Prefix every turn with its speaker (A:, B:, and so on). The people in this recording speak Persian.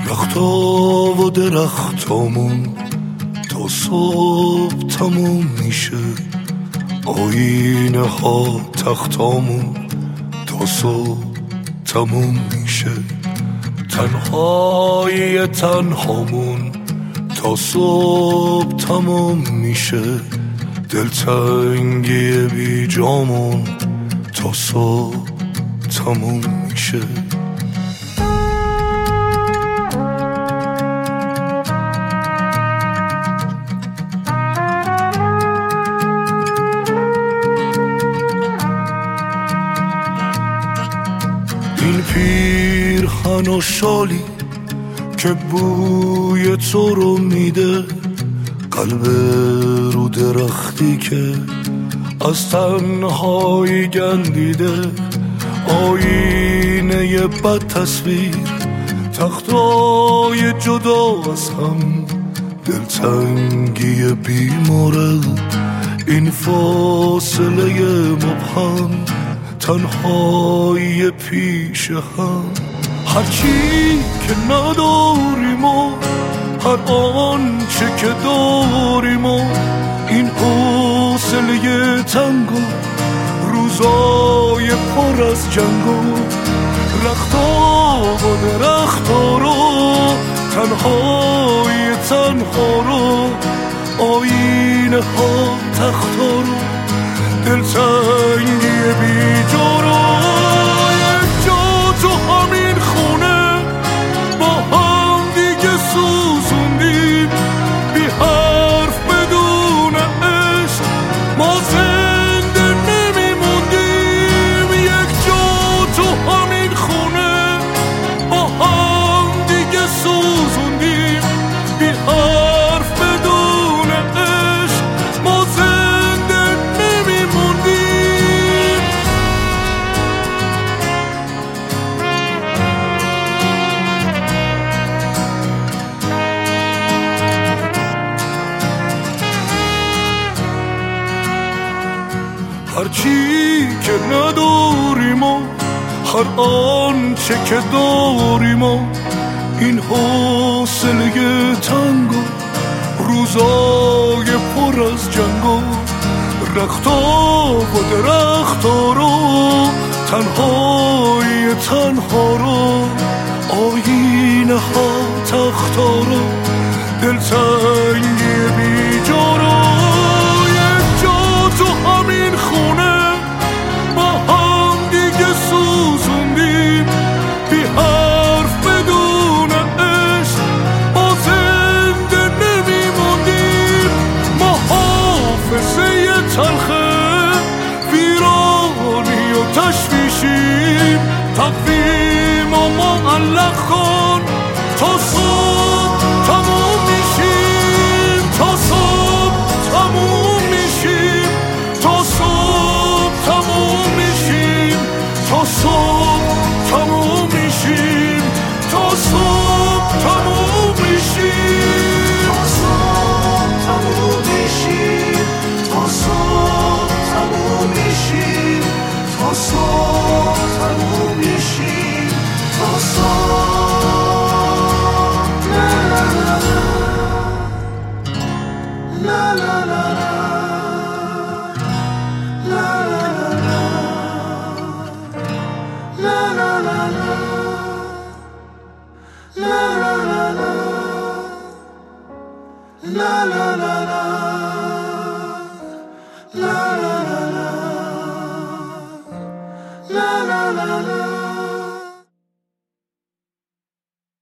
A: رختا و درختامون تا صبح تموم میشه، آینه ها تختامون تا صبح تموم میشه، تنهای تنهامون تا صبح تموم میشه، دلتنگی بی جامون تا صبح تموم میشه. این پیرهن و شالی که بوی تو رو میده، قلب رو درختی که از تنهایی گندیده، آینه بد تصویر، تختای جدا از هم، دلتنگی بیمورد، این فاصله مبهم، تنهایی پیش هم. هرچی که نداریم و هر آنچه که داریم و این حوصله تنگ و روزای پر از جنگ و رختا و درختا رو، تنهای تنها رو، آینه ها تختا رو، دلتنگی بی جا رو. یک جا تو همین خونه با هم دیگه سوزوندیم، بی حرف بدون عشق ما زنده نمیموندیم. یک جا تو همین خونه با هم دیگه سوزوندیم، بی حرف بدون عشق ما زنده نمیموندیم. هرچی که نداریم و هر آنچه که داریم و این حوصله تنگ و روزای پر از جنگ و رختا و درختا رو، تنهای تنها رو، آینه ها تختا رو، دلتنگی بی جا رو. یک جا تو همین خونه با هم دیگه سوزوندیم، بی حرف بدون عشق ما زنده نمیموندیم. ما حافظه تلخه ویرانی و تشویشیم، تقویم و معلق کن تا صبح تموم میشیم، تا صبح تموم میشیم، تا صبح تموم میشیم، تا صبح تموم میشیم، تا صبح تموم میشیم، تا صبح تموم میشیم، تا صبح تموم میشیم، تا صبح تموم میشیم، تا صبح. لا لا لا لا لا لا لا لا لا لا